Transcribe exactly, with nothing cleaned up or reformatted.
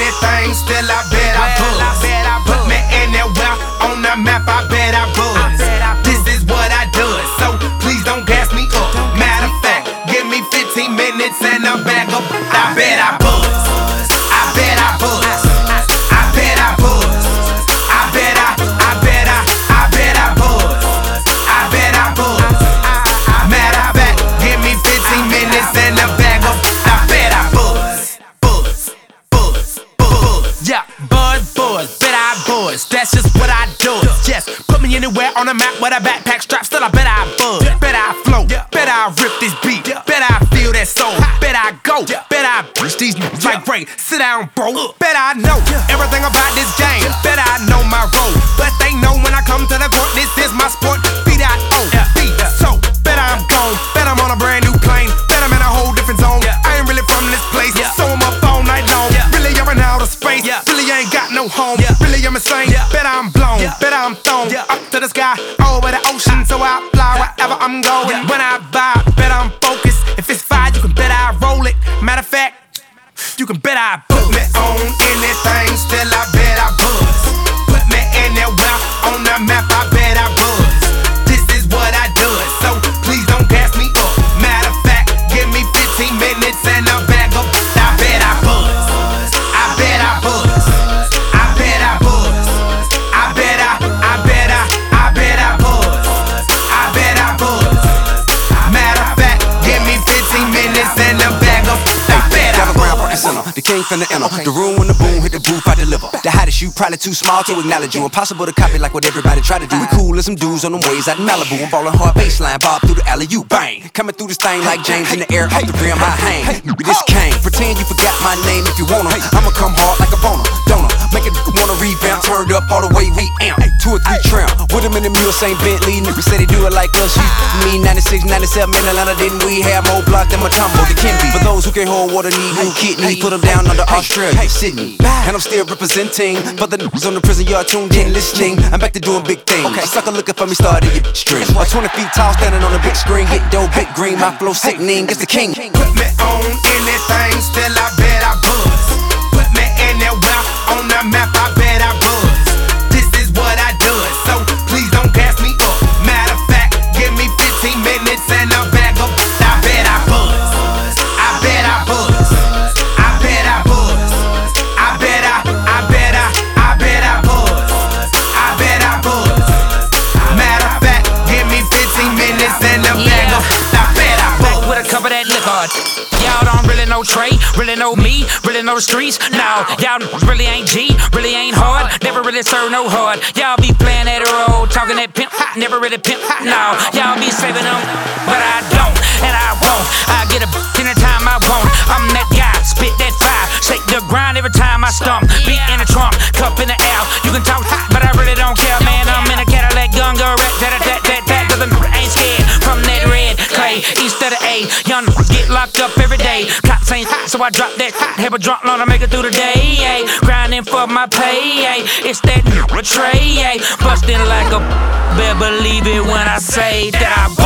anything, still I bet I buzz. Put me anywhere on the map, I bet I buzz. This is what I do, so please don't gas me up. Matter of fact, give me fifteen minutes and a bag up. I bet I buzz. I bet I buzz. I bet I buzz. I bet I, I bet I, I bet I buzz. I bet I buzz. Matter of fact, give me fifteen minutes and a bag up. I bet I buzz. Buzz, buzz, buzz. Yeah, buzz, buzz, bet I buzz. That's just what I do. Yes, put me anywhere on the map with a backpack strap. Still, I bet I buzz. Bet I flow. Bet I rip this beat. Bet I feel that soul. Bet I go. Bet I push these niggas like rain. Sit down, bro. Bet I know everything about this game. Bet I know my role. But they know when I come to the court, this is my sport. Beat I O. Beat so. Bet I'm gone. Bet I'm on a brand new plane. Bet I'm in a whole different zone. I ain't really from this place. So I'm up all night long. Really, I'm in outer space. Really, I ain't got no home. Really, I'm insane. Bet I'm blown. Bet I'm thrown up to the sky, over the ocean. So I fly wherever I'm going. When I vibe, bet I'm focused. If it's fire, you can bet I roll it. Matter of fact, you can bet I put me on anything, still I bet I buzz. Put me anywhere on the map, I bet I buzz. This is what I do, so please don't gas me up. Matter of fact, give me fifteen minutes and a bag up. I bet I buzz. I bet I buzz. I bet I buzz. I bet I, I bet I, I bet I buzz. I bet I buzz. Matter of fact, give me fifteen minutes and a bag up. I bet I buzz. The king from the inner, the room when the boom hit the booth, I deliver. The hottest you, probably too small to acknowledge you. Impossible to copy like what everybody try to do. We cool as some dudes on them ways out in Malibu. I'm ballin' hard baseline, bob through the alley, you bang. Coming through this thing like James in the air, off the rim, I hang. This king, pretend you forgot my name if you wanna. I'ma come hard like a boner, donor. Make it wanna revamp, turned up all the way we amp. Two or three trim, with them in the mule, Saint Bentley. Niggas say they do it like us. You, me, ninety-six, ninety-seven in Atlanta, didn't we have more block than Matumbo? The Kimby. For those who can't hold water, need new kidney. Put them down under Australia, Sydney. And I'm still representing. For the niggas on the prison yard tuned in, listening. I'm back to doing big things. Okay. A sucker looking for me, started your string. I'm twenty feet tall, standing on a big screen. Get dope, big green, my flow sickening. It's the king. Put me on anything, still I bet I buzz. Put me anywhere on the map, I bet I buzz. This is what I do, so please don't gas me up. Matter of fact, give me fifteen minutes and a bag up. I bet I buzz. I bet I buzz. I bet I buzz. I bet I, I bet I, I bet I buzz. I bet I buzz. Matter of fact, give me fifteen minutes and a bag up. I bet I buzz. With a cup of that liquor. Y'all don't really know Trey, really know me, really know the streets. Now, y'all really ain't G, really ain't hard, never really serve no hard. Y'all be playing that role, talking that pimp, never really pimp. Now, y'all be saving them, but I don't, and I won't. I get a anytime I want. I'm that guy, spit that fire, shake the grind every time I stomp. Beat in the trunk, cup in the air. You can talk, but I really don't care, man. I'm in a Cadillac, gun go rat, tat tat tat tat. Cause I ain't scared from that red clay, east of the A. Young get locked up every day. Cops ain't hot, so I drop that hot. Have a drop loan to make it through the day. Ay. Grinding for my pay. Ay. It's that tray. Ay. Busting like a better believe it when I say that I